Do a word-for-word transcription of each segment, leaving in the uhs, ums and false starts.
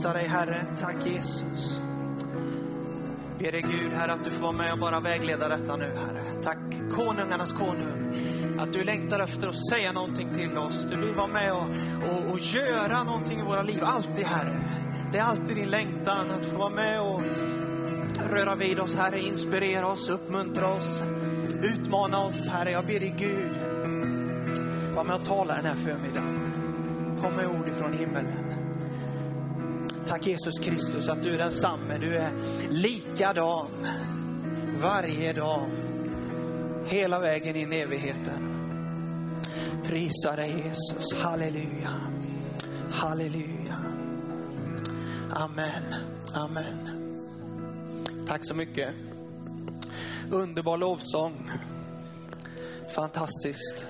Prisar dig Herre, tack Jesus. Ber dig Gud Herre att du får vara med och bara vägleda detta nu Herre. Tack konungarnas konung, att du längtar efter att säga någonting till oss. Du vill vara med och, och, och göra någonting i våra liv, alltid Herre. Det är alltid din längtan att få vara med och röra vid oss Herre, inspirera oss, uppmuntra oss, utmana oss Herre. Jag ber dig Gud, var med och tala den här förmiddagen. Kom med ord ifrån himmelen. Tack Jesus Kristus att du är densamme. Du är likadan varje dag, hela vägen in i evigheten. Prisa dig Jesus. Halleluja. Halleluja. Amen. Amen. Tack så mycket. Underbar lovsång. Fantastiskt.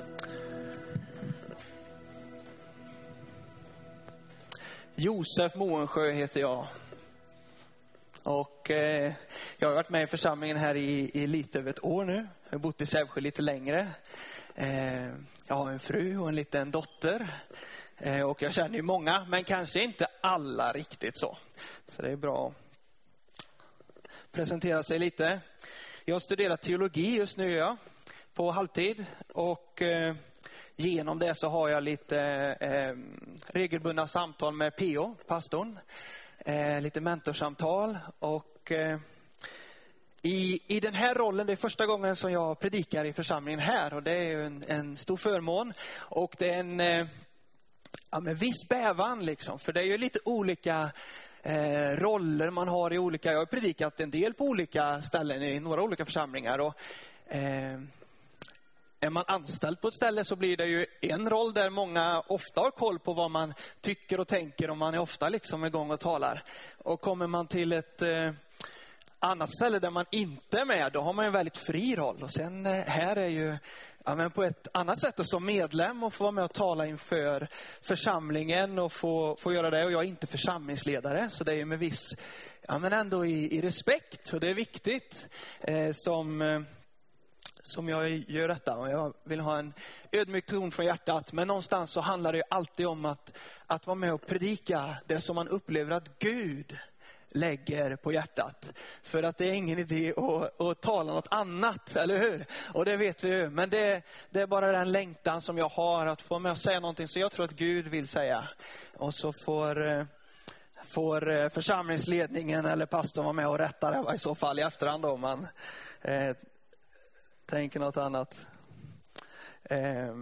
Josef Moensjö heter jag. Och eh, jag har varit med i församlingen här i, i lite över ett år nu. Jag har bott i Sävsjö lite längre. Eh, jag har en fru och en liten dotter. Eh, och jag känner ju många, men kanske inte alla riktigt så. Så det är bra att presentera sig lite. Jag har studerat teologi just nu ja, på halvtid. Och eh, genom det så har jag lite eh, regelbundna samtal med P O, pastorn. Eh, lite mentorsamtal. Och eh, i, i den här rollen, det är första gången som jag predikar i församlingen här. Och det är ju en, en stor förmån. Och det är en eh, ja, men viss bävan liksom. För det är ju lite olika eh, roller man har i olika... Jag har predikat en del på olika ställen i några olika församlingar. Och... Eh, Är man anställd på ett ställe så blir det ju en roll där många ofta har koll på vad man tycker och tänker. Och man är ofta liksom igång och talar. Och kommer man till ett eh, annat ställe där man inte är med, då har man en väldigt fri roll. Och sen eh, här är ju ja, men på ett annat sätt och som medlem och få vara med och tala inför församlingen och få, få göra det. Och jag är inte församlingsledare så det är ju med viss, ja men ändå i, i respekt. Och det är viktigt eh, som... Eh, som jag gör detta. Och jag vill ha en ödmjuk ton från hjärtat. Men någonstans så handlar det ju alltid om att, att vara med och predika det som man upplever att Gud lägger på hjärtat. För att det är ingen idé att, att tala något annat, eller hur? Och det vet vi ju. Men det, det är bara den längtan som jag har att få med och säga någonting som jag tror att Gud vill säga. Och så får... får församlingsledningen eller pastorn vara med och rätta det i så fall i efterhand om man eh, tänker något annat. Eh,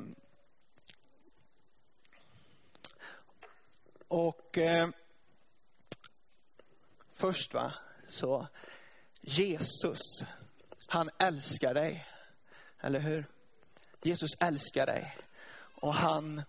och eh, först va, så Jesus, han älskar dig. Eller hur? Jesus älskar dig. Och han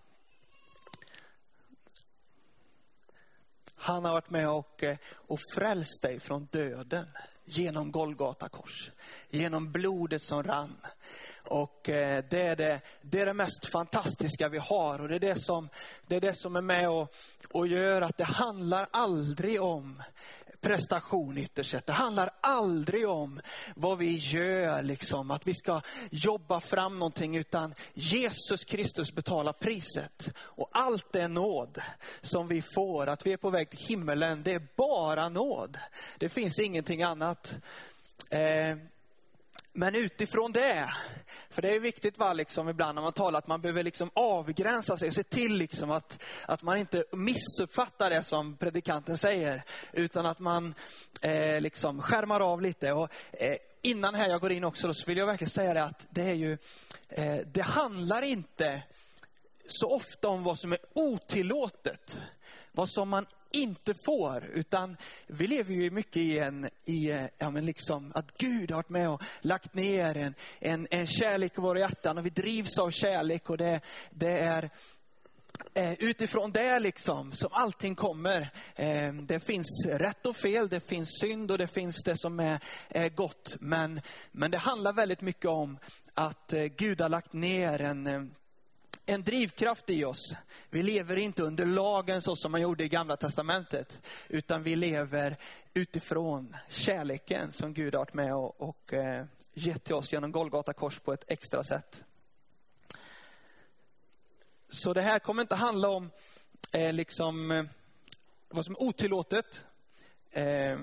Han har varit med och, och frälst dig från döden genom Golgata kors. Genom blodet som rann. Och eh, det, är det, det är det mest fantastiska vi har. Och det är det som, det är, det som är med och, och gör att det handlar aldrig om prestation ytterst sett. Det handlar aldrig om vad vi gör, liksom, att vi ska jobba fram någonting, utan Jesus Kristus betalar priset. Och allt är nåd som vi får, att vi är på väg till himmelen, det är bara nåd. Det finns ingenting annat. Eh, Men utifrån det, för det är viktigt va, liksom, ibland när man talar att man behöver liksom avgränsa sig och se till liksom, att, att man inte missuppfattar det som predikanten säger. Utan att man eh, liksom skärmar av lite. Och, eh, innan här jag går in också då, så vill jag verkligen säga det att det är ju, eh, det handlar inte så ofta om vad som är otillåtet. Vad som man inte får, utan vi lever ju mycket i en i, ja, men liksom, att Gud har varit med och lagt ner en, en, en kärlek i våra hjärtan, och vi drivs av kärlek, och det, det är eh, utifrån det liksom som allting kommer. Eh, det finns rätt och fel, det finns synd och det finns det som är, är gott, men, men det handlar väldigt mycket om att eh, Gud har lagt ner en En drivkraft i oss. Vi lever inte under lagen så som man gjorde i Gamla testamentet, utan vi lever utifrån kärleken som Gud har varit med och, och eh, gett till oss genom Golgata kors på ett extra sätt. Så det här kommer inte handla om eh, liksom, vad som är otillåtet. Eh,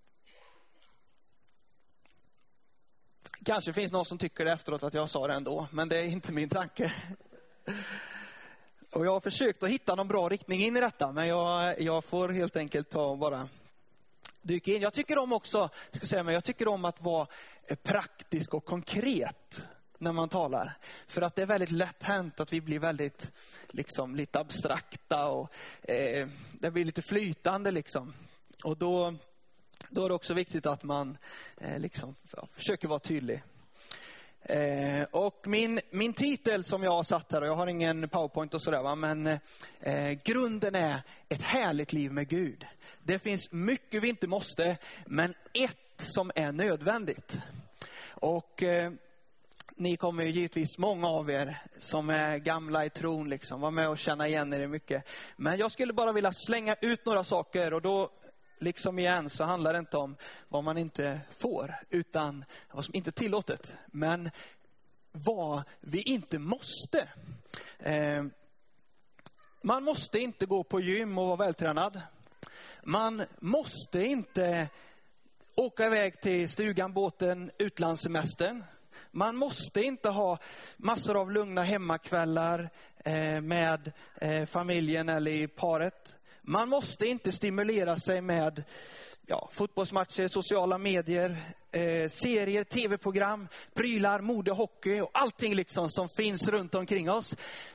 kanske finns någon som tycker det efteråt att jag sa det ändå, men det är inte min tanke. Och jag har försökt att hitta någon bra riktning in i detta, men jag, jag får helt enkelt ta och bara dyka in. Jag tycker om också, ska säga, men jag tycker om att vara praktisk och konkret när man talar. För att det är väldigt lätt hänt att vi blir väldigt liksom lite abstrakta och eh, det blir lite flytande liksom. Och då, då är det också viktigt att man eh, liksom ja, försöker vara tydlig. Eh, och min, min titel som jag har satt här, och jag har ingen PowerPoint och sådär va, men eh, grunden är ett härligt liv med Gud. Det finns mycket vi inte måste, men ett som är nödvändigt. Och eh, ni kommer ju givetvis, många av er som är gamla i tron liksom, vara med och känna igen er mycket. Men jag skulle bara vilja slänga ut några saker, och då liksom igen så handlar det inte om vad man inte får, utan vad som inte är tillåtet. Men vad vi inte måste. Eh, man måste inte gå på gym och vara vältränad. Man måste inte åka iväg till stugan, båten, utlandssemestern. Man måste inte ha massor av lugna hemmakvällar eh, med eh, familjen eller i paret. Man måste inte stimulera sig med ja, fotbollsmatcher, sociala medier, eh, serier, tv-program, prylar, mode, hockey och allting liksom som finns runt omkring oss.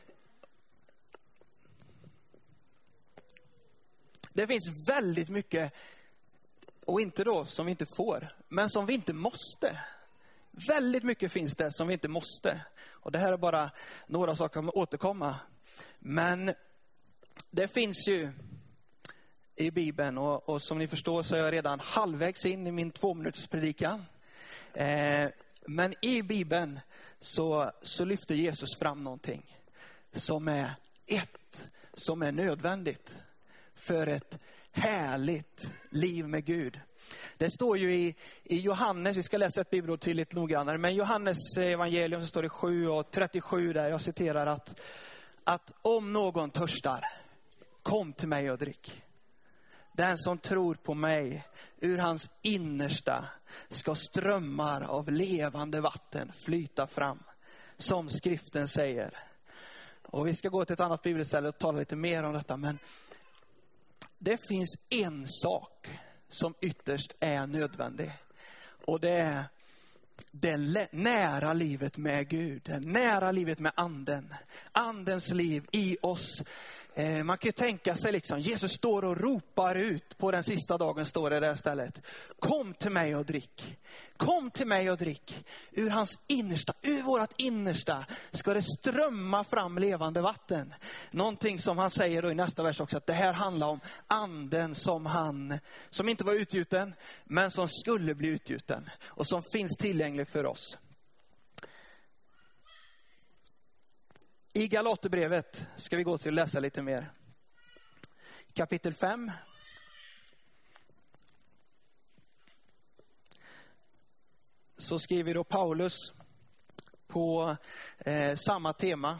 Det finns väldigt mycket, och inte då som vi inte får, men som vi inte måste. Väldigt mycket finns det som vi inte måste. Och det här är bara några saker som återkomma. Men det finns ju i Bibeln, och, och som ni förstår så är jag redan halvvägs in i min två minuters predikan. Eh, men i Bibeln så, så lyfter Jesus fram någonting som är ett, som är nödvändigt för ett härligt liv med Gud. Det står ju i, i Johannes, vi ska läsa ett bibelord till lite noggrannare, men Johannes evangelium så står det sju och trettiosju där, jag citerar att, att om någon törstar, kom till mig och drick. Den som tror på mig, ur hans innersta ska strömmar av levande vatten flyta fram, som skriften säger. Och vi ska gå till ett annat bibelställe och tala lite mer om detta, men det finns en sak som ytterst är nödvändig. Och det är det nära livet med Gud. Det nära livet med anden. Andens liv i oss. Eh, man kan ju tänka sig liksom, Jesus står och ropar ut på den sista dagen, står det där stället. Kom till mig och drick. Kom till mig och drick. Ur hans innersta, ur vårat innersta ska det strömma fram levande vatten. Någonting som han säger då i nästa vers också, att det här handlar om anden som han, som inte var utgjuten, men som skulle bli utgjuten. Och som finns tillgänglig för oss. I Galaterbrevet ska vi gå till och läsa lite mer. Kapitel fem. Så skriver då Paulus på eh, samma tema.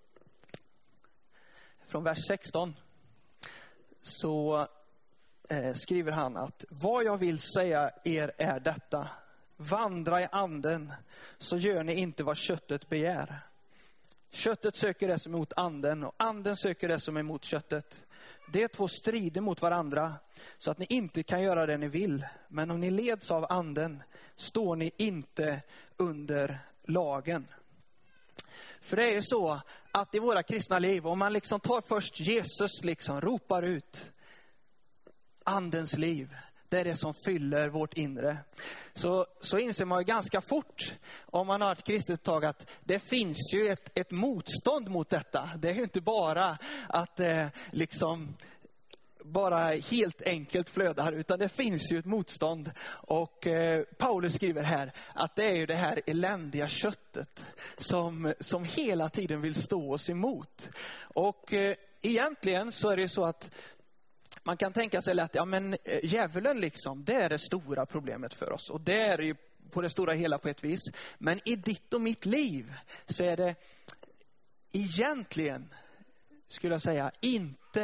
Från vers sexton. Så eh, skriver han att vad jag vill säga er är detta. Vandra i anden, så gör ni inte vad köttet begär. Köttet söker det som är emot anden, och anden söker det som är emot köttet. De två strider mot varandra, så att ni inte kan göra det ni vill. Men om ni leds av anden, står ni inte under lagen. För det är ju så att i våra kristna liv, om man liksom tar först Jesus, liksom ropar ut andens liv, det är det som fyller vårt inre. Så, så inser man ju ganska fort, om man har ett kristet tag, att det finns ju ett, ett motstånd mot detta. Det är ju inte bara att eh, liksom bara helt enkelt flödar, utan det finns ju ett motstånd. Och eh, Paulus skriver här att det är ju det här eländiga köttet som, som hela tiden vill stå oss emot. Och eh, egentligen så är det ju så att man kan tänka sig lätt, ja men djävulen liksom, det är det stora problemet för oss. Och det är ju på det stora hela på ett vis. Men i ditt och mitt liv så är det egentligen, skulle jag säga, inte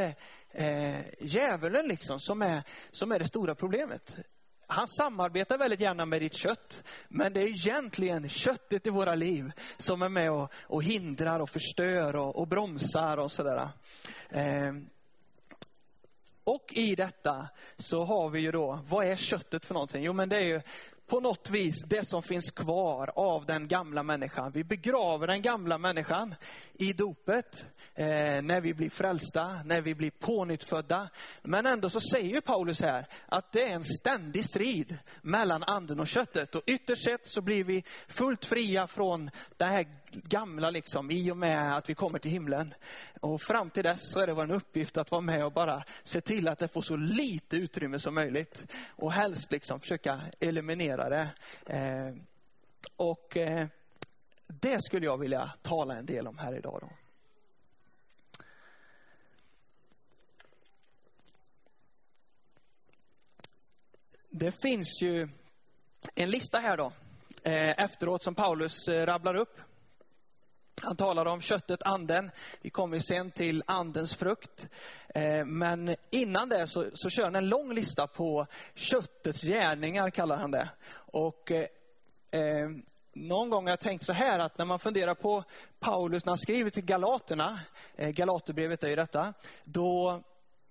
eh, djävulen liksom som är, som är det stora problemet. Han samarbetar väldigt gärna med ditt kött. Men det är egentligen köttet i våra liv som är med och, och hindrar och förstör och, och bromsar och sådär. Eh, och i detta så har vi ju då, vad är köttet för någonting? Jo men det är ju på något vis det som finns kvar av den gamla människan. Vi begraver den gamla människan i dopet. Eh, när vi blir frälsta, när vi blir pånyttfödda. Men ändå så säger ju Paulus här att det är en ständig strid mellan anden och köttet. Och ytterst sett så blir vi fullt fria från det här gamla liksom, i och med att vi kommer till himlen. Och fram till dess så är det vår uppgift att vara med och bara se till att det får så lite utrymme som möjligt. Och helst liksom försöka eliminera det. Eh, och eh, det skulle jag vilja tala en del om här idag då. Det finns ju en lista här då, eh, efteråt som Paulus eh, rabblar upp. Han talar om köttet, anden. Vi kommer sen till andens frukt. Eh, men innan det så, så kör han en lång lista på köttets gärningar, kallar han det. Och eh, någon gång har jag tänkt så här att när man funderar på Paulus när han skriver till Galaterna, eh, Galaterbrevet är ju detta, då...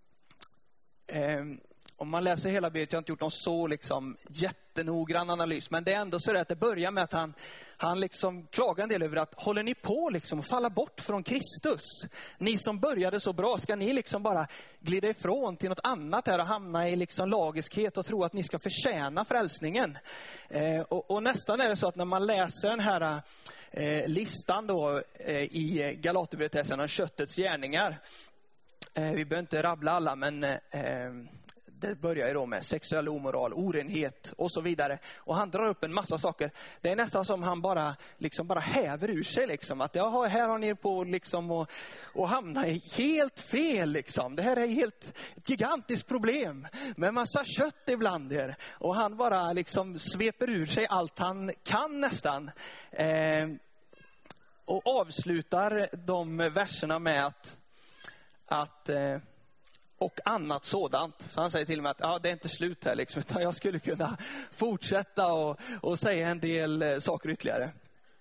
Eh, Om man läser hela brevet, jag har inte gjort någon så liksom jättenoggrann analys. Men det är ändå så att det börjar med att han, han liksom klagar en del över att håller ni på liksom att falla bort från Kristus? Ni som började så bra, ska ni liksom bara glida ifrån till något annat här och hamna i liksom lagiskhet och tro att ni ska förtjäna frälsningen? Eh, och, och nästan är det så att när man läser den här eh, listan då eh, i Galaterbrevet, sen om köttets gärningar. Eh, vi behöver inte rabbla alla, men... Eh, Det börjar ju då med sexuell omoral, orenhet och så vidare. Och han drar upp en massa saker. Det är nästan som han bara, liksom bara häver ur sig. Liksom. Att ja, här har ni på liksom och, och hamna i helt fel. Liksom. Det här är helt ett gigantiskt problem. Med massa kött ibland er. Och han bara liksom sveper ur sig allt han kan nästan. Eh, och avslutar de verserna med att... att eh, och annat sådant. Så han säger till mig att ja, det är inte slut här liksom, utan jag skulle kunna fortsätta och, och säga en del eh, saker ytterligare.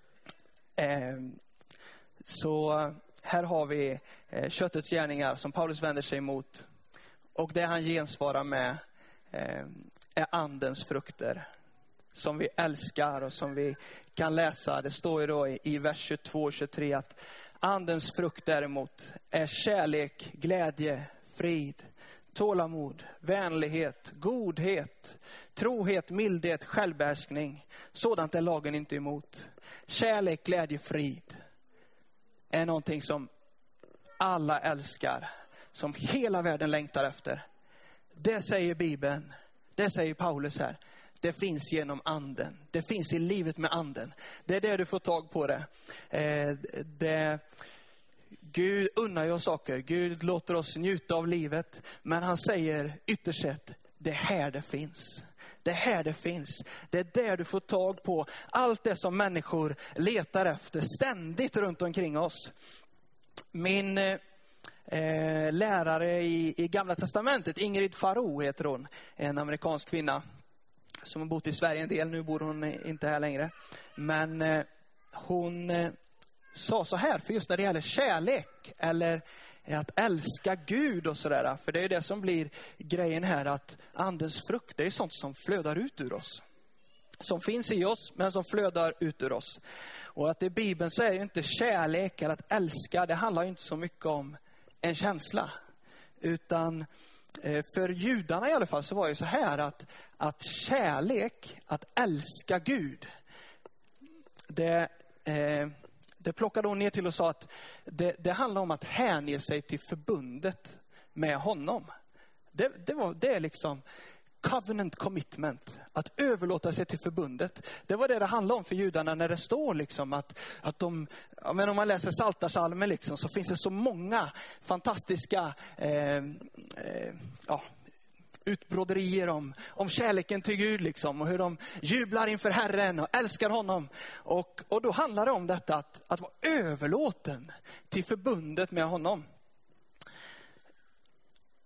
Eh, så här har vi eh, köttets gärningar som Paulus vänder sig emot. Och det han gensvarar med eh, är andens frukter. Som vi älskar och som vi kan läsa. Det står ju då i, i vers tjugotvå och tjugotre att andens frukt däremot är kärlek, glädje, frid, tålamod, vänlighet, godhet, trohet, mildhet, självbehärskning. Sådant är lagen inte emot. Kärlek, glädje, frid är någonting som alla älskar, som hela världen längtar efter. Det säger Bibeln, det säger Paulus här. Det finns genom anden. Det finns i livet med anden. Det är där du får tag på det. Eh, det Gud unnar ju oss saker. Gud låter oss njuta av livet. Men han säger ytterst sett, det är här det finns. Det är här det finns. Det är där du får tag på allt det som människor letar efter ständigt runt omkring oss. Min eh, lärare i, i Gamla testamentet, Ingrid Faro heter hon. En amerikansk kvinna som har bott i Sverige en del. Nu bor hon inte här längre. Men eh, hon... Eh, sa så här, för just när det gäller kärlek eller att älska Gud och sådär, för det är det som blir grejen här, att andens frukt, det är sånt som flödar ut ur oss, som finns i oss men som flödar ut ur oss. Och att i Bibeln så är ju inte kärlek eller att älska, det handlar ju inte så mycket om en känsla, utan för judarna i alla fall så var det så här att, att kärlek, att älska Gud, det eh, Det plockade hon ner till och sa att det, det handlar om att hänge sig till förbundet med honom. Det, det, var, det är liksom covenant commitment. Att överlåta sig till förbundet. Det var det det handlade om för judarna när det står liksom att, att de, ja, men om man läser Psaltarpsalmen liksom, så finns det så många fantastiska eh, eh, ja, utbroderier om, om kärleken till Gud liksom, och hur de jublar inför Herren och älskar honom. Och, och då handlar det om detta att, att vara överlåten till förbundet med honom.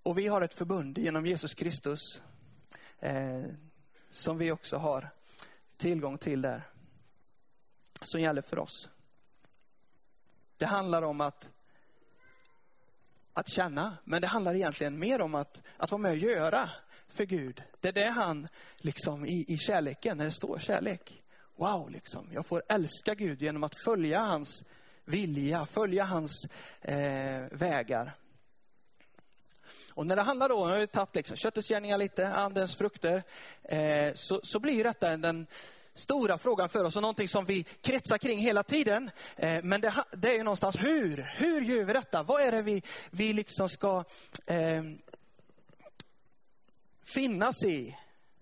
Och vi har ett förbund genom Jesus Kristus eh, som vi också har tillgång till där. Som gäller för oss. Det handlar om att att känna, men det handlar egentligen mer om att, att vara med och göra för Gud. Det är det han liksom i, i kärleken, när det står kärlek. Wow, liksom. Jag får älska Gud genom att följa hans vilja, följa hans eh, vägar. Och när det handlar då, när vi tagit liksom köttets gärningar lite, andens frukter, eh, så, så blir detta den stora frågan för oss och någonting som vi kretsar kring hela tiden. Eh, men det, det är ju någonstans hur. Hur gör vi detta? Vad är det vi, vi liksom ska eh, finnas i?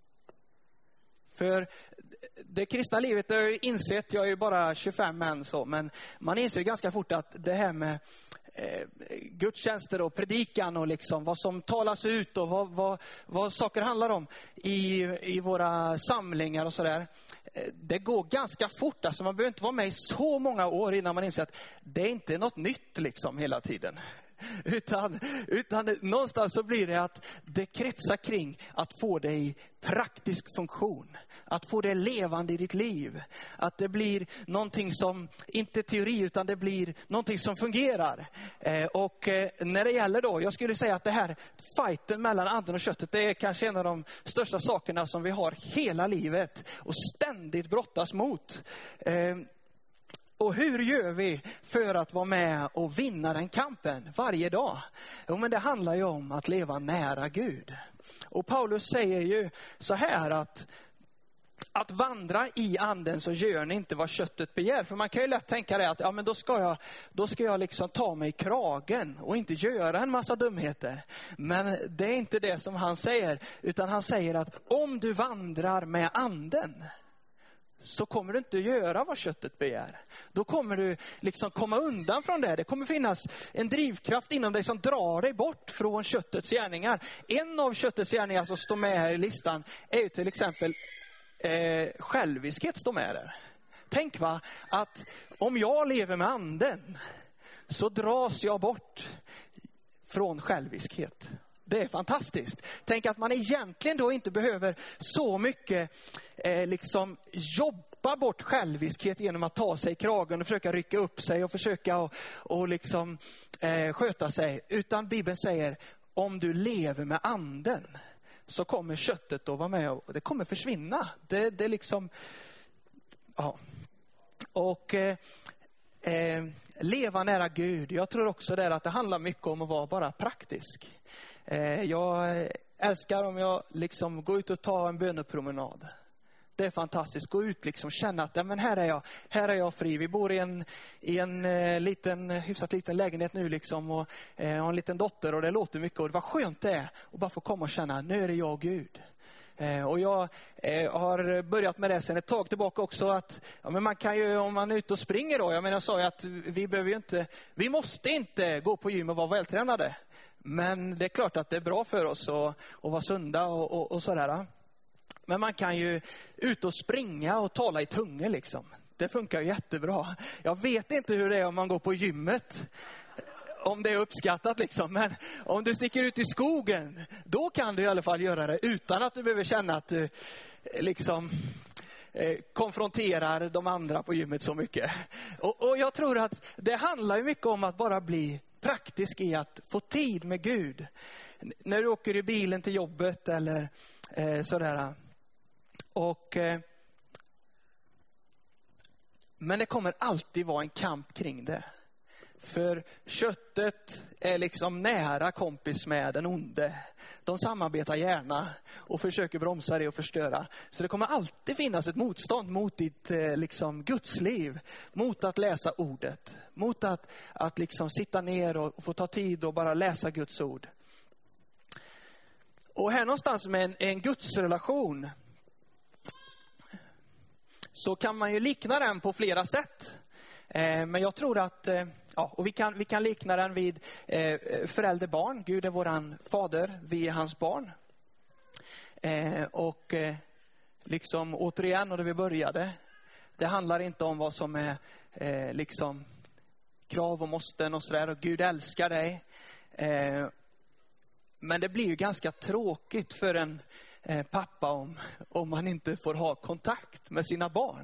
För det kristna livet har jag insett, jag är ju bara tjugofem än så, men man inser ganska fort att det här med eh, gudstjänster och predikan och liksom vad som talas ut och vad, vad, vad saker handlar om i, i våra samlingar och sådär. Det går ganska fort, alltså man behöver inte vara med i så många år innan man inser att det är inte något nytt liksom hela tiden. Utan, utan någonstans så blir det att det kretsar kring att få det i praktisk funktion. Att få det levande i ditt liv. Att det blir någonting som, inte teori utan det blir någonting som fungerar. Eh, och eh, när det gäller då, jag skulle säga att det här fighten mellan anden och köttet, det är kanske en av de största sakerna som vi har hela livet. Och ständigt brottas mot. Eh, Och hur gör vi för att vara med och vinna den kampen varje dag? Jo, men det handlar ju om att leva nära Gud. Och Paulus säger ju så här att att vandra i anden så gör ni inte vad köttet begär. För man kan ju lätt tänka det att ja, men då ska jag, då ska jag liksom ta mig i kragen och inte göra en massa dumheter. Men det är inte det som han säger, utan han säger att om du vandrar med anden så kommer du inte göra vad köttet begär. Då kommer du liksom komma undan från det. Det kommer finnas en drivkraft inom dig som drar dig bort från köttets gärningar. En av köttets gärningar som står med här i listan är ju till exempel eh, själviskhet står med där. Tänk va, att om jag lever med anden så dras jag bort från själviskhet. Det är fantastiskt. Tänk att man egentligen då inte behöver så mycket eh, liksom jobba bort själviskhet genom att ta sig i kragen och försöka rycka upp sig och försöka och, och liksom eh, sköta sig. Utan Bibeln säger, om du lever med anden så kommer köttet att vara med och det kommer försvinna. Det, det är liksom, ja. Och eh, eh, leva nära Gud. Jag tror också där att det handlar mycket om att vara bara praktisk. Jag älskar om jag liksom går ut och tar en bönepromenad. Det är fantastiskt. Gå ut liksom, känna att ja, men här är jag, här är jag fri. Vi bor i en, i en eh, liten, hyfsat liten lägenhet nu liksom, och eh, har en liten dotter och det låter mycket. Och det var skönt det att bara få komma och känna, nu är det jag och Gud. Eh, och jag eh, har börjat med det sen ett tag tillbaka också, att ja, men man kan ju, om man är ute och springer då, jag menar jag sa ju att vi behöver ju inte, vi måste inte gå på gym och vara vältränade. Men det är klart att det är bra för oss att, att vara sunda och, och, och sådär. Men man kan ju ut och springa och tala i tungor liksom. Det funkar ju jättebra. Jag vet inte hur det är om man går på gymmet. Om det är uppskattat liksom. Men om du sticker ut i skogen, då kan du i alla fall göra det utan att du behöver känna att du liksom eh, konfronterar de andra på gymmet så mycket. Och, och jag tror att det handlar ju mycket om att bara bli praktisk i att få tid med Gud. När du åker i bilen till jobbet eller eh, sådär. Och, eh, men det kommer alltid vara en kamp kring det. För köttet är liksom nära kompis med den onde. De samarbetar gärna och försöker bromsa det och förstöra. Så det kommer alltid finnas ett motstånd mot ditt eh, liksom gudsliv. Mot att läsa ordet. Mot att, att liksom sitta ner och, och få ta tid och bara läsa Guds ord. Och här någonstans med en, en gudsrelation så kan man ju likna den på flera sätt. Eh, men jag tror att eh, ja, och vi kan, vi kan likna den vid eh, förälderbarn. Gud är våran fader, vi är hans barn. Eh, och eh, liksom återigen, och det vi började, det handlar inte om vad som är eh, liksom krav och måsten och sådär. Och Gud älskar dig. Eh, men det blir ju ganska tråkigt för en eh, pappa om, om man inte får ha kontakt med sina barn.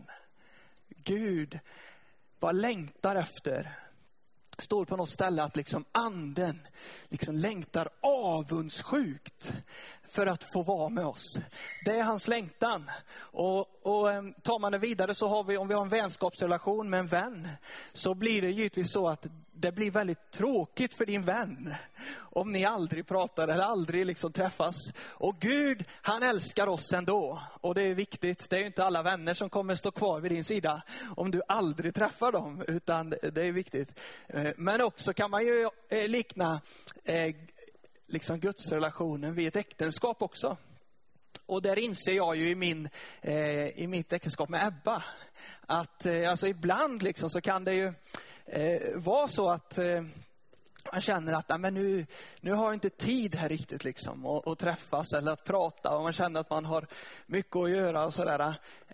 Gud bara längtar efter. Står på något ställe att liksom anden liksom längtar avundsjukt för att få vara med oss. Det är hans längtan. Och, och tar man det vidare så har vi, om vi har en vänskapsrelation med en vän, så blir det givetvis så att det blir väldigt tråkigt för din vän om ni aldrig pratar eller aldrig liksom träffas. Och Gud, han älskar oss ändå. Och det är viktigt. Det är ju inte alla vänner som kommer stå kvar vid din sida om du aldrig träffar dem, utan det är viktigt. Men också kan man ju likna eh, liksom gudsrelationen vid ett äktenskap också. Och där inser jag ju i, min, eh, i mitt äktenskap med Ebba att eh, alltså ibland liksom så kan det ju eh, vara så att eh, man känner att nej, men nu, nu har jag inte tid här riktigt liksom att, att träffas eller att prata, och man känner att man har mycket att göra och sådär.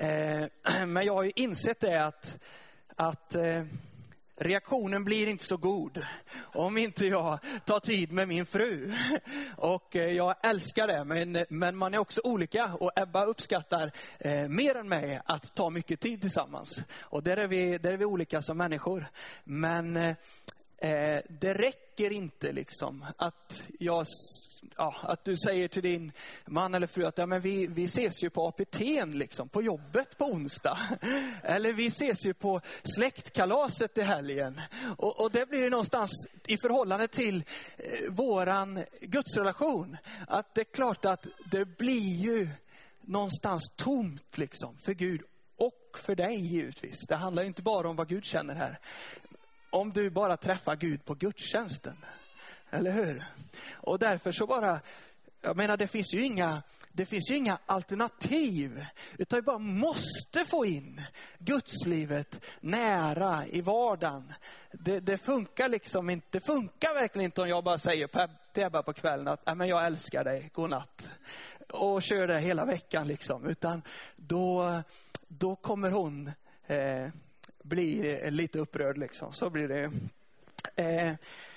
Eh, men jag har ju insett det att, att eh, reaktionen blir inte så god om inte jag tar tid med min fru. Och jag älskar det, men, men man är också olika. Och Ebba uppskattar eh, mer än mig att ta mycket tid tillsammans. Och där är vi, där är vi olika som människor. Men eh, det räcker inte liksom att jag... Ja, att du säger till din man eller fru att ja, men vi, vi ses ju på A P T:n liksom, på jobbet på onsdag. Eller vi ses ju på släktkalaset i helgen. Och, och det blir det någonstans i förhållande till eh, våran gudsrelation. Att det är klart att det blir ju någonstans tomt liksom för Gud och för dig givetvis. Det handlar inte bara om vad Gud känner här. Om du bara träffar Gud på gudstjänsten. Eller hur? Och därför så bara, jag menar det finns ju inga, det finns ju inga alternativ. Utan vi bara måste få in gudslivet nära i vardagen. Det, det funkar liksom inte, det funkar verkligen inte om jag bara säger till Ebba på kvällen att äh, men jag älskar dig, god natt. Och kör det hela veckan liksom. Utan då, då kommer hon eh, bli lite upprörd liksom. Så blir det eh,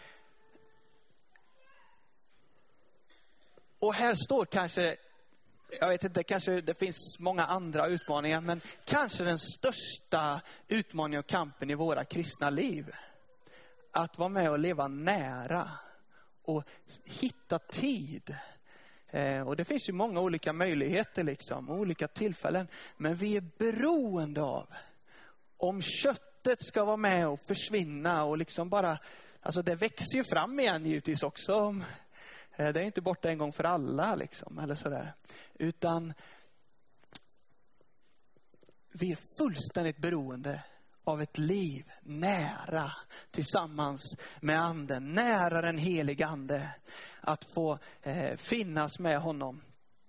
Och här står kanske, jag vet inte, kanske det finns många andra utmaningar, men kanske den största utmaningen och kampen i våra kristna liv. Att vara med och leva nära och hitta tid. Eh, och det finns ju många olika möjligheter liksom, olika tillfällen. Men vi är beroende av, om köttet ska vara med och försvinna och liksom bara, alltså det växer ju fram igen givetvis också. Det är inte borta en gång för alla liksom, eller sådär. Utan vi är fullständigt beroende av ett liv nära tillsammans med anden. Nära den heliga ande. Att få eh, finnas med honom.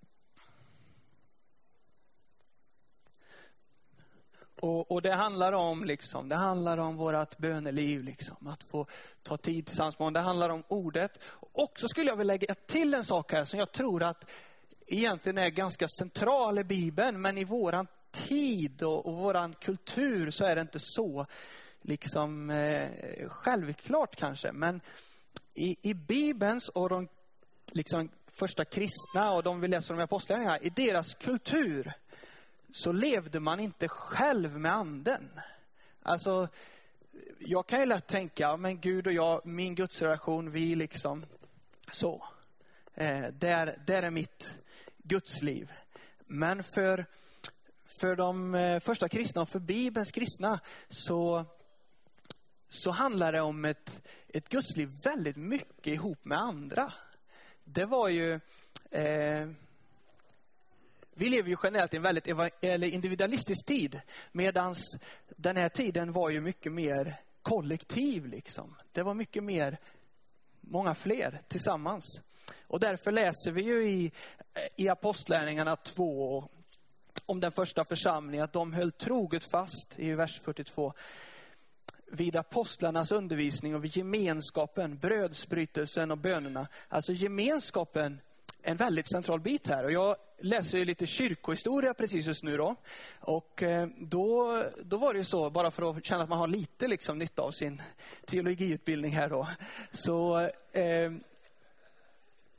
Och, och det handlar om liksom, det handlar om vårat böneliv liksom, att få ta tid tillsammans med honom. Det handlar om ordet. Och så skulle jag vilja lägga till en sak här som jag tror att egentligen är ganska central i Bibeln, men i våran tid och, och våran kultur så är det inte så liksom eh, självklart kanske. Men i, i Bibelns och de liksom första kristna och de vi läser om i apostlagärningarna, i deras kultur så levde man inte själv med anden. Alltså, jag kan ju lätt tänka, men Gud och jag, min gudsrelation, vi liksom så. Eh, där, där är mitt gudsliv. Men för, för de eh, första kristna och för Bibelns kristna så, så handlar det om ett, ett gudsliv väldigt mycket ihop med andra. Det var ju... Eh, Vi lever ju generellt i en väldigt individualistisk tid. Medan den här tiden var ju mycket mer kollektiv liksom. Det var mycket mer, många fler tillsammans. Och därför läser vi ju i, i apostlagärningarna två om den första församlingen. Att de höll troget fast i vers fyrtiotvå. Vid apostlarnas undervisning och vid gemenskapen, brödsbrytelsen och bönerna. Alltså gemenskapen, en väldigt central bit här. Och jag läser ju lite kyrkohistoria precis just nu då. Och då, då var det ju så, bara för att känna att man har lite liksom nytta av sin teologiutbildning här då. Så eh,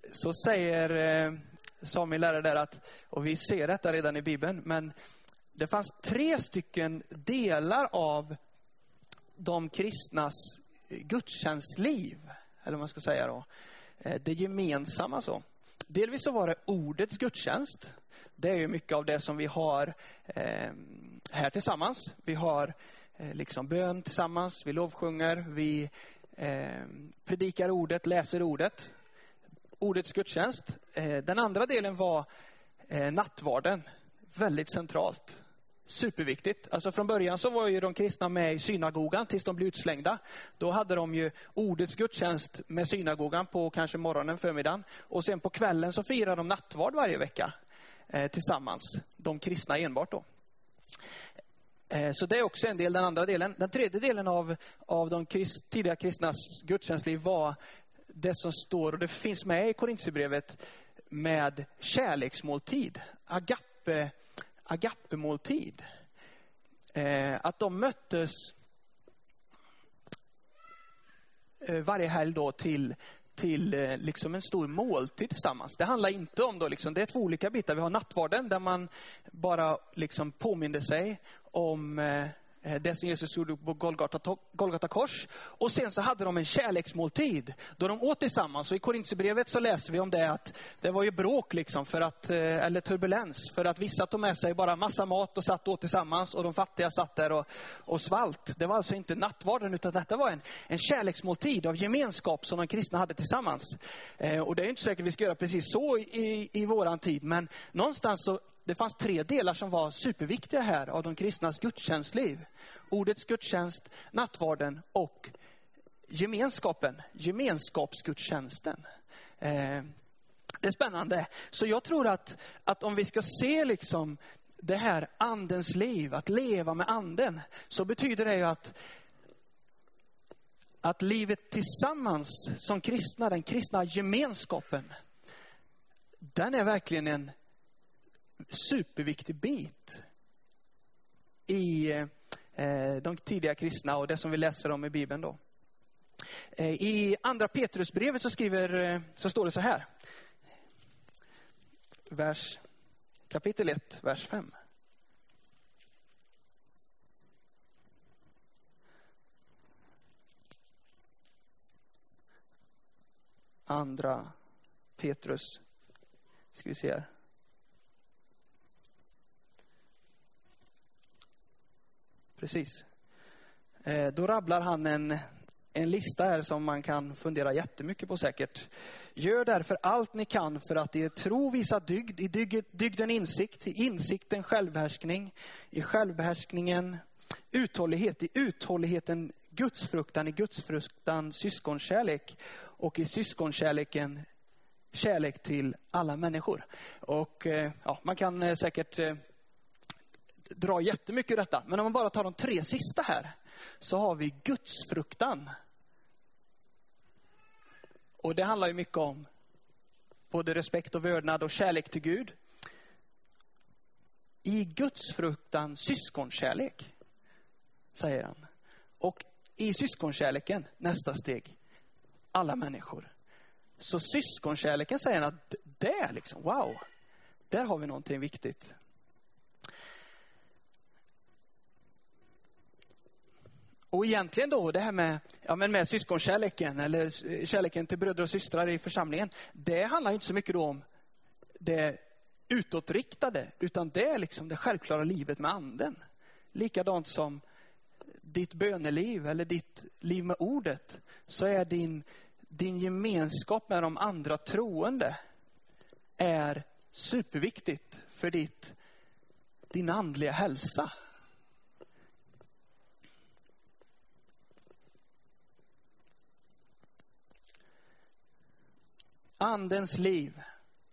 så säger eh, Samuel lärare där att, och vi ser detta redan i Bibeln, men det fanns tre stycken delar av de kristnas gudstjänstliv, eller vad man ska säga då. Det gemensamma så. Delvis så var det ordets gudstjänst. Det är ju mycket av det som vi har eh, här tillsammans. Vi har eh, liksom bön tillsammans, vi lovsjunger, vi eh, predikar ordet, läser ordet. Ordets gudstjänst. Eh, den andra delen var eh, nattvarden. Väldigt centralt. Superviktigt. Alltså från början så var ju de kristna med i synagogan tills de blev utslängda. Då hade de ju ordets gudstjänst med synagogan på kanske morgonen, förmiddagen. Och sen på kvällen så firar de nattvard varje vecka eh, tillsammans. De kristna enbart då. Eh, så det är också en del, den andra delen. Den tredje delen av, av de krist, tidiga kristnas gudstjänstliv var det som står, och det finns med i Korinthierbrevet, med kärleksmåltid. Agape Agape-måltid. Eh, att de möttes eh, varje helg då till, till eh, liksom en stor måltid tillsammans. Det handlar inte om då, liksom, det är två olika bitar. Vi har nattvarden där man bara liksom påminner sig om eh, det som Jesus gjorde på Golgata, Golgata kors. Och sen så hade de en kärleksmåltid då de åt tillsammans. Och i Korinthierbrevet så läser vi om det att det var ju bråk liksom för att, eller turbulens. För att vissa tog med sig bara massa mat och satt och åt tillsammans. Och de fattiga satt där och, och svalt. Det var alltså inte nattvarden, utan detta var en, en kärleksmåltid av gemenskap som de kristna hade tillsammans. Eh, och det är inte säkert att vi ska göra precis så i, i våran tid. Men någonstans så det fanns tre delar som var superviktiga här av de kristnas gudstjänstliv. Ordets gudstjänst, nattvarden och gemenskapen. Gemenskapsgudstjänsten. Eh, det är spännande. Så jag tror att, att om vi ska se liksom det här andens liv, att leva med anden, så betyder det ju att, att livet tillsammans som kristna, den kristna gemenskapen, den är verkligen en superviktig bit i eh, de tidiga kristna och det som vi läser om i Bibeln då. Eh, I andra Petrusbrevet så skriver eh, så står det så här. Vers kapitel ett, vers fem. Andra Petrus, ska vi se här. Precis. Eh, då rabblar han en, en lista här som man kan fundera jättemycket på säkert. Gör därför allt ni kan för att er tro visa dygd, i dygd, dygden insikt, i insikten självbehärskning, i självbehärskningen uthållighet, i uthålligheten gudsfruktan, i gudsfruktan syskonkärlek och i syskonkärleken kärlek till alla människor. Och eh, ja, man kan eh, säkert eh, dra jättemycket ur detta. Men om man bara tar de tre sista här så har vi gudsfruktan. Och det handlar ju mycket om både respekt och vördnad och kärlek till Gud. I gudsfruktan syskonkärlek, säger han. Och i syskonkärleken, nästa steg, alla människor. Så syskonkärleken säger han att det är liksom, wow, där har vi någonting viktigt. Och egentligen då, det här med, ja, men med syskonkärleken eller kärleken till bröder och systrar i församlingen, det handlar inte så mycket då om det utåtriktade, utan det är liksom det självklara livet med anden. Likadant som ditt böneliv eller ditt liv med ordet, så är din, din gemenskap med de andra troende är superviktigt för ditt, din andliga hälsa. Andens liv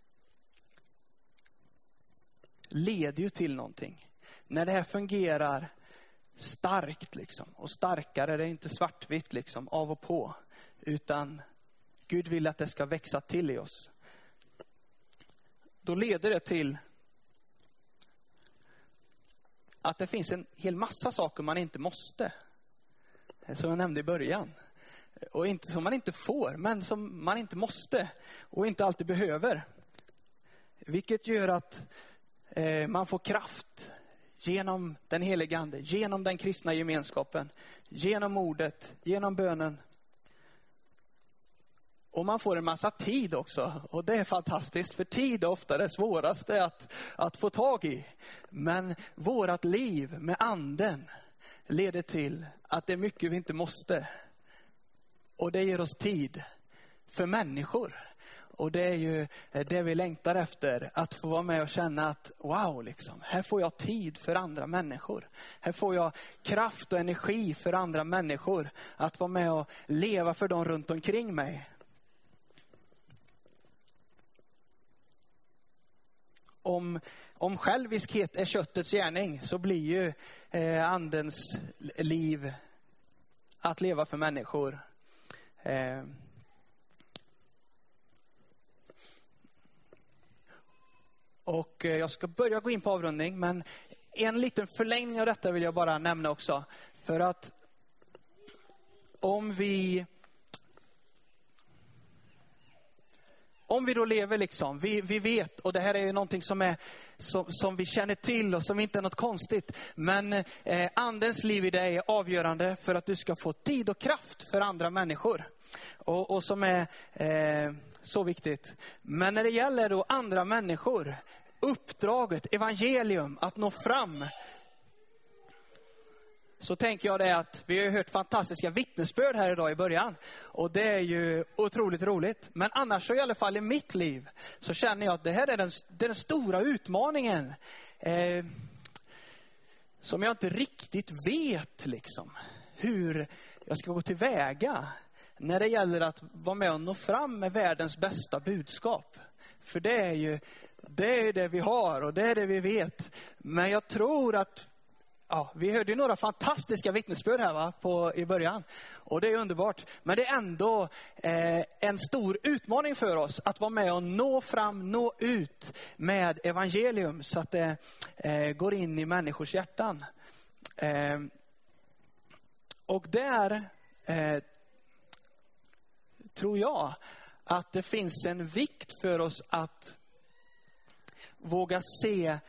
leder ju till någonting. När det här fungerar starkt liksom, och starkare, det är inte svartvitt liksom, av och på, utan Gud vill att det ska växa till i oss. Då leder det till att det finns en hel massa saker man inte måste. Som jag nämnde i början. Och inte som man inte får, men som man inte måste och inte alltid behöver. Vilket gör att eh, man får kraft genom den heliga ande, genom den kristna gemenskapen, genom ordet, genom bönen. Och man får en massa tid också. Och det är fantastiskt, för tid är ofta det svåraste att, att få tag i. Men vårat liv med anden leder till att det är mycket vi inte måste. Och det ger oss tid för människor. Och det är ju det vi längtar efter. Att få vara med och känna att wow, liksom, här får jag tid för andra människor. Här får jag kraft och energi för andra människor. Att vara med och leva för dem runt omkring mig. Om, om själviskhet är köttets gärning, så blir ju eh, andens liv att leva för människor. Eh, och eh, jag ska börja gå in på avrundning, men en liten förlängning av detta vill jag bara nämna också. För att om vi Om vi då lever liksom, vi, vi vet, och det här är ju någonting som, är, som, som vi känner till och som inte är något konstigt. Men eh, andens liv i dig är avgörande för att du ska få tid och kraft för andra människor. Och, och som är eh, så viktigt. Men när det gäller då andra människor, uppdraget, evangelium, att nå fram. Så tänker jag det att vi har hört fantastiska vittnesbörd här idag i början. Och det är ju otroligt roligt. Men annars så i alla fall i mitt liv så känner jag att det här är den, den stora utmaningen. Eh, som jag inte riktigt vet liksom. Hur jag ska gå tillväga när det gäller att vara med och nå fram med världens bästa budskap. För det är ju det, är det vi har och det är det vi vet. Men jag tror att ja, vi hörde ju några fantastiska vittnesbörd här va, på, i början. Och det är underbart. Men det är ändå eh, en stor utmaning för oss att vara med och nå fram, nå ut med evangelium. Så att det eh, går in i människors hjärtan. Eh, och där eh, tror jag att det finns en vikt för oss att våga se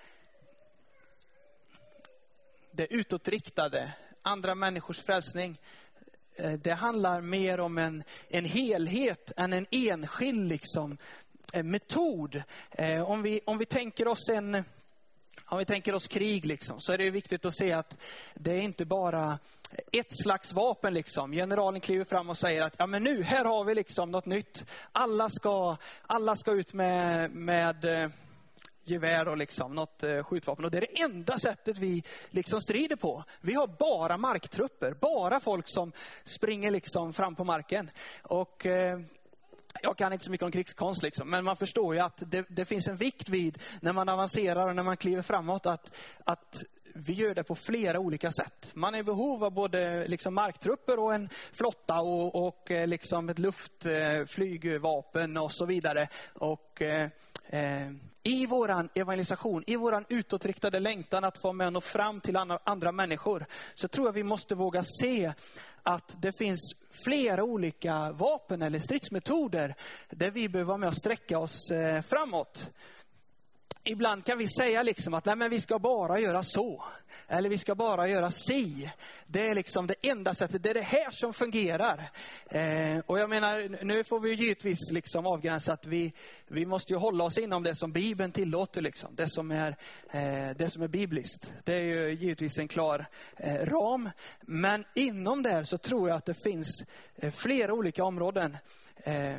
det utåtriktade, andra människors frälsning. Det handlar mer om en, en helhet än en enskild liksom, metod. Om vi, om vi tänker oss en om vi tänker oss krig liksom, så är det viktigt att se att det är inte bara ett slags vapen liksom. Generalen kliver fram och säger att ja, men nu, här har vi liksom något nytt. Alla ska, alla ska ut med, med gevär och liksom något eh, skjutvapen. Och det är det enda sättet vi liksom strider på. Vi har bara marktrupper. Bara folk som springer liksom fram på marken. Och eh, jag kan inte så mycket om krigskonst liksom. Men man förstår ju att det, det finns en vikt vid när man avancerar och när man kliver framåt. Att, att vi gör det på flera olika sätt. Man är i behov av både liksom marktrupper och en flotta och, och eh, liksom ett luftflygvapen eh, och så vidare. Och eh, eh, i våran evangelisation, i våran utåtriktade längtan att få med och nå fram till andra, andra människor, så tror jag vi måste våga se att det finns flera olika vapen eller stridsmetoder där vi behöver vara med och sträcka oss eh, framåt. Ibland kan vi säga liksom att nej, men vi ska bara göra så. Eller vi ska bara göra si. Det är liksom det enda sättet. Det är det här som fungerar. Eh, och jag menar, nu får vi givetvis liksom avgränsa att vi, vi måste ju hålla oss inom det som Bibeln tillåter. Liksom. Det, som är, eh, det som är bibliskt. Det är ju givetvis en klar eh, ram. Men inom där så tror jag att det finns eh, flera olika områden. Eh,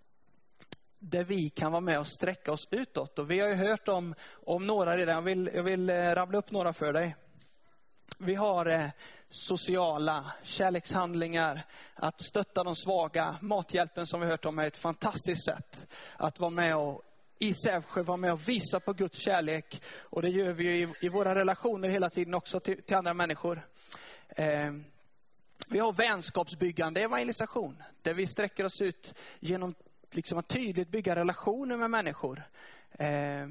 där vi kan vara med och sträcka oss utåt. Och vi har ju hört om, om några redan. Jag vill, jag vill eh, rabbla upp några för dig. Vi har eh, sociala kärlekshandlingar. Att stötta de svaga. Mathjälpen som vi har hört om är ett fantastiskt sätt. Att vara med och i Sävsjö vara med och visa på Guds kärlek. Och det gör vi i, i våra relationer hela tiden också till, till andra människor. Eh, vi har vänskapsbyggande evangelisation. Där vi sträcker oss ut genom liksom att tydligt bygga relationer med människor. Eh,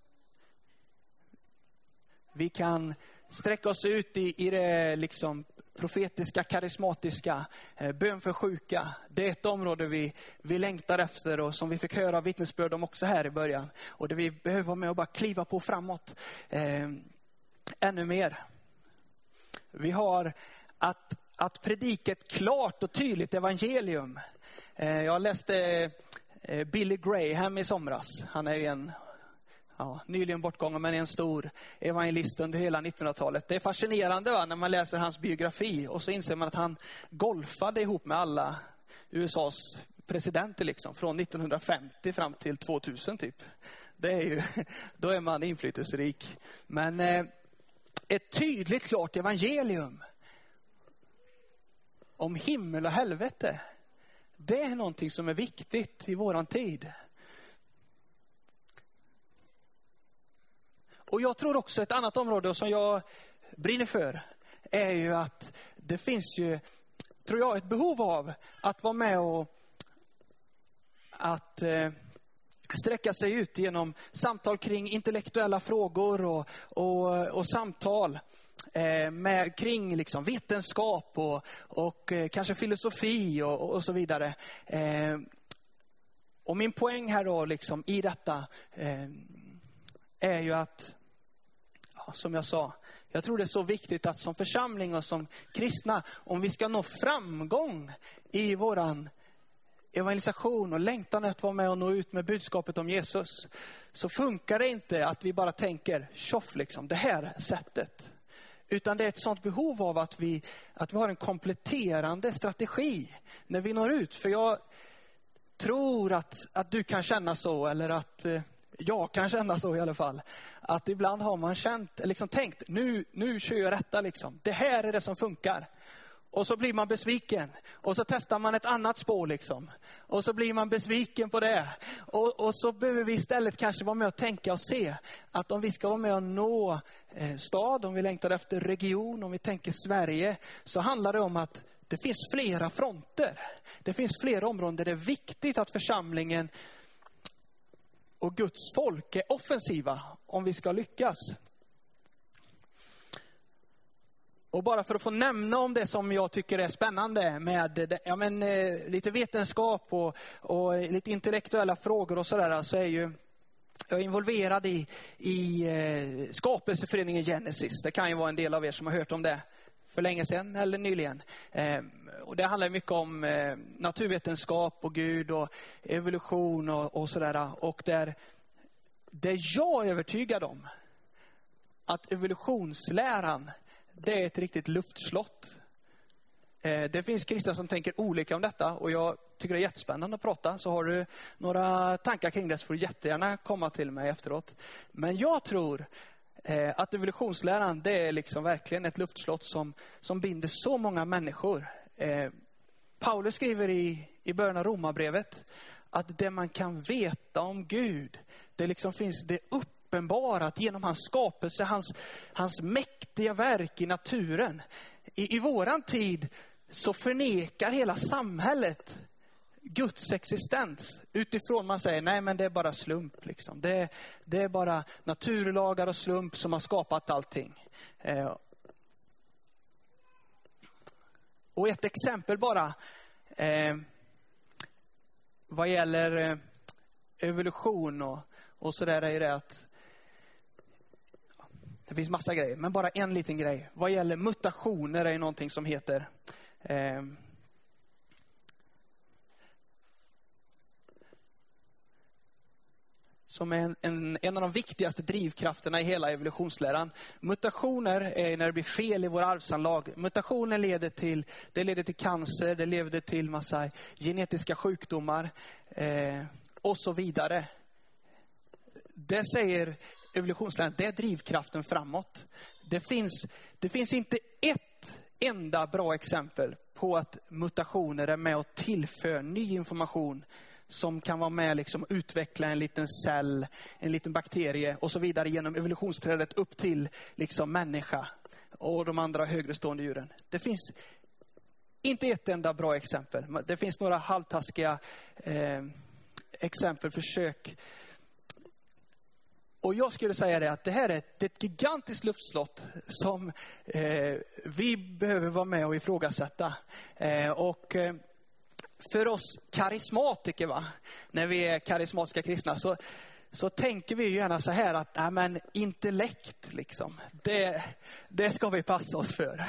vi kan sträcka oss ut i, i det liksom profetiska, karismatiska, eh, bön för sjuka. Det är ett område vi, vi längtar efter och som vi fick höra vittnesbörd om också här i början. Och det vi behöver vara med och bara kliva på framåt eh, ännu mer. Vi har att, att predika ett klart och tydligt evangelium. Eh, jag läste eh, Billy Graham i somras. Han är en ja, nyligen bortgången men en stor evangelist under hela nittonhundratalet. Det är fascinerande va, när man läser hans biografi och så inser man att han golfade ihop med alla U S A:s presidenter liksom, från nittonhundrafemtio fram till tvåtusen typ. Det är ju, då är man inflytelserik. Men eh, ett tydligt klart evangelium om himmel och helvete, det är någonting som är viktigt i våran tid. Och jag tror också ett annat område som jag brinner för är ju att det finns ju, tror jag, ett behov av att vara med och att eh, sträcka sig ut genom samtal kring intellektuella frågor och, och, och samtal eh, med, kring liksom vetenskap och, och eh, kanske filosofi och, och så vidare. Eh, och min poäng här då liksom i detta eh, är ju att, ja, som jag sa, jag tror det är så viktigt att som församling och som kristna, om vi ska nå framgång i våran evangelisation och längtan att vara med och nå ut med budskapet om Jesus, så funkar det inte att vi bara tänker tjoff liksom, det här sättet. Utan det är ett sånt behov av att vi, att vi har en kompletterande strategi när vi når ut. För jag tror att, att du kan känna så, eller att jag kan känna så i alla fall. Att ibland har man känt, liksom tänkt, nu, nu kör jag detta liksom. Det här är det som funkar. Och så blir man besviken. Och så testar man ett annat spår liksom. Och så blir man besviken på det. Och, och så behöver vi istället kanske vara med och tänka och se att om vi ska vara med och nå eh, stad, om vi längtar efter region, om vi tänker Sverige, så handlar det om att det finns flera fronter. Det finns flera områden där det är viktigt att församlingen och Guds folk är offensiva om vi ska lyckas. Och bara för att få nämna om det som jag tycker är spännande med ja, men, eh, lite vetenskap och, och lite intellektuella frågor och sådär, så är ju jag är involverad i, i eh, skapelseföreningen Genesis. Det kan ju vara en del av er som har hört om det för länge sedan eller nyligen. Eh, och det handlar mycket om eh, naturvetenskap och Gud och evolution och, och sådär. Och där, där jag är övertygad om att evolutionsläran, det är ett riktigt luftslott. Eh, det finns kristna som tänker olika om detta och jag tycker det är jättespännande att prata. Så har du några tankar kring det så får du jättegärna komma till mig efteråt. Men jag tror eh, att evolutionsläran, det är liksom verkligen ett luftslott som, som binder så många människor. Eh, Paulus skriver i, i början av Romarbrevet att det man kan veta om Gud, det liksom finns det upp uppenbarat genom hans skapelse, hans, hans mäktiga verk i naturen. I, I våran tid så förnekar hela samhället Guds existens. Utifrån man säger, nej men det är bara slump. Liksom. Det, det är bara naturlagar och slump som har skapat allting. Eh, och ett exempel bara eh, vad gäller eh, evolution och, och sådär är det att det finns massa grejer, men bara en liten grej. Vad gäller mutationer är någonting som heter eh, som är en, en, en av de viktigaste drivkrafterna i hela evolutionsläran. Mutationer är när det blir fel i vår arvsanlag. Mutationer leder till, det leder till cancer, det leder till massa genetiska sjukdomar eh, och så vidare. Det säger evolutionsläran, det är drivkraften framåt. Det finns, det finns inte ett enda bra exempel på att mutationer är med och tillför ny information som kan vara med liksom utveckla en liten cell, en liten bakterie och så vidare genom evolutionsträdet upp till liksom människa och de andra högre stående djuren. Det finns inte ett enda bra exempel. Det finns några halvtaskiga eh, exempel, försök. Och jag skulle säga det att det här är ett, ett gigantiskt luftslott som eh, vi behöver vara med och ifrågasätta. Eh, och eh, för oss karismatiker, va? När vi är karismatiska kristna så, så tänker vi ju gärna så här att nej, men intellekt liksom, det, det ska vi passa oss för.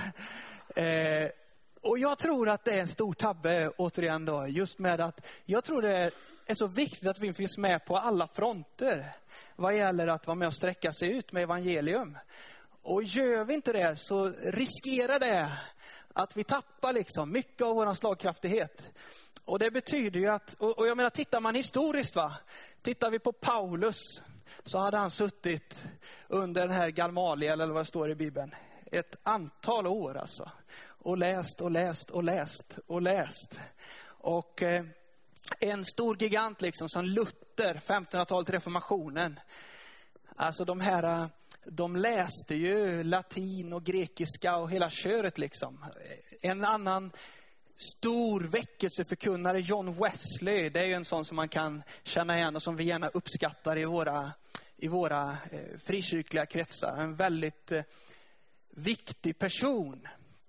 Eh, och jag tror att det är en stor tabbe återigen då, just med att jag tror det är så viktigt att vi finns med på alla fronter vad gäller att vara med och sträcka sig ut med evangelium. Och gör vi inte det så riskerar det att vi tappar liksom mycket av vår slagkraftighet. Och det betyder ju att, och jag menar, tittar man historiskt, va? Tittar vi på Paulus så hade han suttit under den här Gamaliel, eller vad det står i Bibeln, ett antal år alltså. Och läst och läst och läst och läst. Och eh, en stor gigant liksom som Luther, femtonhundratalet, reformationen. Alltså de här, de läste ju latin och grekiska och hela köret liksom. En annan stor väckelseförkunnare, John Wesley, det är ju en sån som man kan känna igen och som vi gärna uppskattar i våra, i våra eh, frikyrkliga kretsar. En väldigt eh, viktig person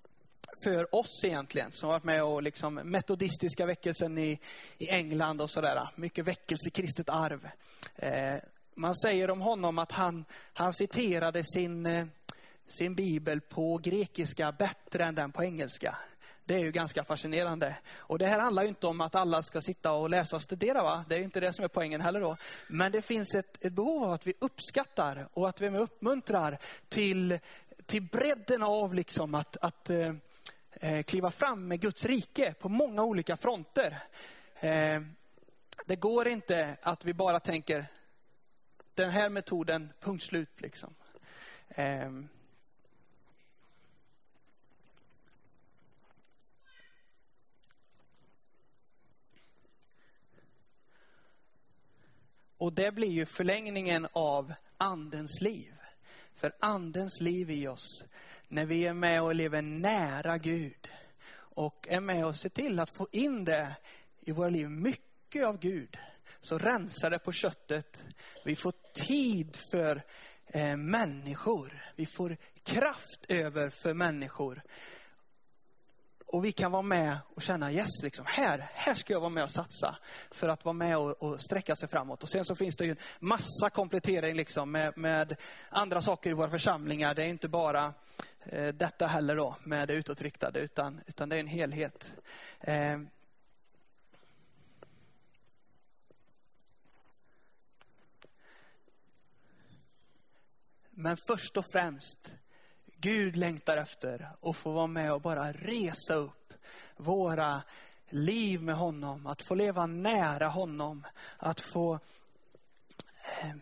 för oss egentligen, som har varit med och liksom metodistiska väckelsen i, i England och sådär. Mycket väckelsekristet arv. Eh, man säger om honom att han, han citerade sin, eh, sin bibel på grekiska bättre än den på engelska. Det är ju ganska fascinerande. Och det här handlar ju inte om att alla ska sitta och läsa och studera, va? Det är ju inte det som är poängen heller då. Men det finns ett, ett behov av att vi uppskattar och att vi uppmuntrar till, till bredden av liksom att, att eh, kliva fram med Guds rike på många olika fronter. Eh, det går inte att vi bara tänker den här metoden, punkt slut liksom. Eh, Och det blir ju förlängningen av andens liv. För andens liv i oss, när vi är med och lever nära Gud och är med och ser till att få in det i våra liv, mycket av Gud, så rensar det på köttet. Vi får tid för eh, människor. Vi får kraft över för människor. Och vi kan vara med och känna, yes, liksom, här, här ska jag vara med och satsa för att vara med och, och sträcka sig framåt. Och sen så finns det ju en massa komplettering liksom med, med andra saker i våra församlingar. Det är inte bara eh, detta heller då med det utåtriktade, utan, utan det är en helhet. Eh, Men först och främst, Gud längtar efter att få vara med och bara resa upp våra liv med honom. Att få leva nära honom. Att få eh,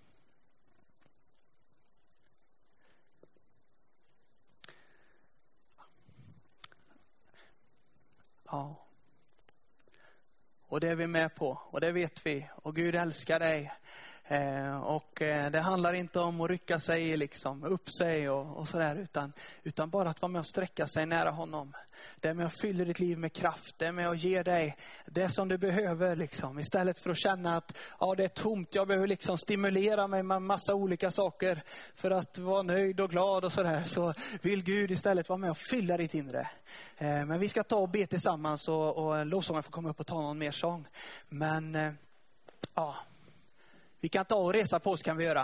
ja. Och det är vi med på. Och det vet vi. Och Gud älskar dig. Eh, och eh, det handlar inte om att rycka sig liksom, upp sig och, och sådär, utan, utan bara att vara med och sträcka sig nära honom. Det är med att fylla ditt liv med kraft. Det är med att ge dig det som du behöver liksom. Istället för att känna att ja, det är tomt. Jag behöver liksom stimulera mig med massa olika saker för att vara nöjd och glad och sådär. Så vill Gud istället vara med och fylla ditt inre. Eh, men vi ska ta och be tillsammans och, och lovsången får komma upp och ta någon mer sång. Men eh, ja... Vi kan ta och resa på oss, kan vi göra.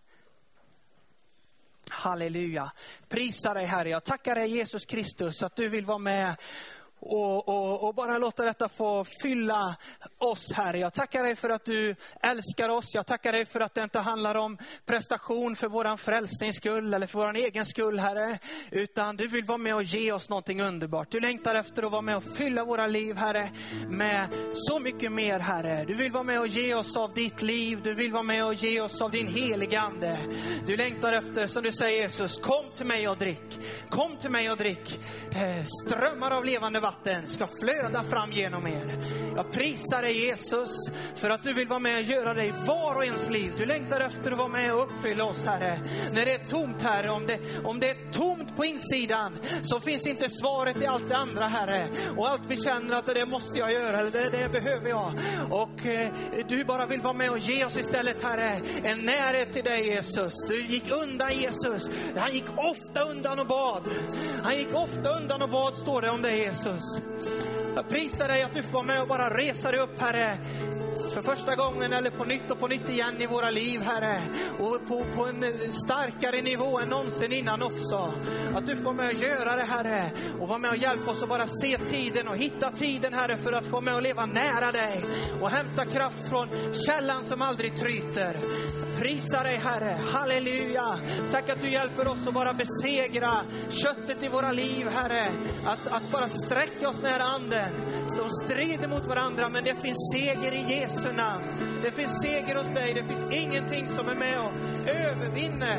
Halleluja. Prisa dig, Herre. Jag tackar dig, Jesus Kristus, att du vill vara med och, och, och bara låta detta få fylla oss, Herre. Jag tackar dig för att du älskar oss. Jag tackar dig för att det inte handlar om prestation för våran frälsnings skull eller för våran egen skull, Herre. Utan du vill vara med och ge oss någonting underbart. Du längtar efter att vara med och fylla våra liv, Herre, med så mycket mer, Herre. Du vill vara med och ge oss av ditt liv. Du vill vara med och ge oss av din heliga ande. Du längtar efter, som du säger, Jesus, kom till mig och drick. Kom till mig och drick. Strömmar av levande vatten vatten ska flöda fram genom er. Jag prisar dig Jesus för att du vill vara med och göra dig var och ens liv. Du längtar efter att vara med och uppfylla oss, Herre. När det är tomt, Herre, om det, om det är tomt på insidan, så finns inte svaret i allt det andra, Herre. Och allt vi känner att det måste jag göra, eller det, det behöver jag. Och eh, du bara vill vara med och ge oss istället, Herre, en närhet till dig, Jesus. Du gick undan, Jesus. Han gick ofta undan och bad. Han gick ofta undan och bad, står det om dig, Jesus. Jag prisar dig att du får med och bara resa dig upp, Herre. För första gången eller på nytt och på nytt igen i våra liv, Herre. Och på, på en starkare nivå än någonsin innan också. Att du får med att göra det, Herre. Och vara med och hjälpa oss att bara se tiden och hitta tiden, Herre. För att få med att leva nära dig. Och hämta kraft från källan som aldrig tryter. Prisa dig, Herre. Halleluja. Tack att du hjälper oss att bara besegra köttet i våra liv, Herre. Att, att bara sträcka oss nära anden. De strider mot varandra, men det finns seger i Jesu namn. Det finns seger hos dig. Det finns ingenting som är med och övervinner.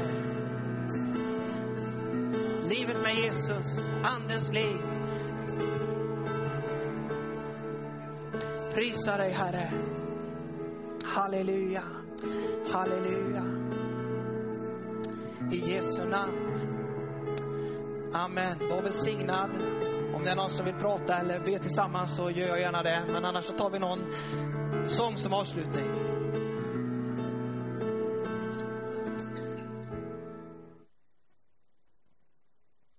Livet med Jesus, andens liv. Prisa dig, Herre. Halleluja. Halleluja. I Jesu namn. Amen. Var välsignad. Om det är någon som vill prata eller be tillsammans, så gör jag gärna det. Men annars så tar vi någon sång som avslutning.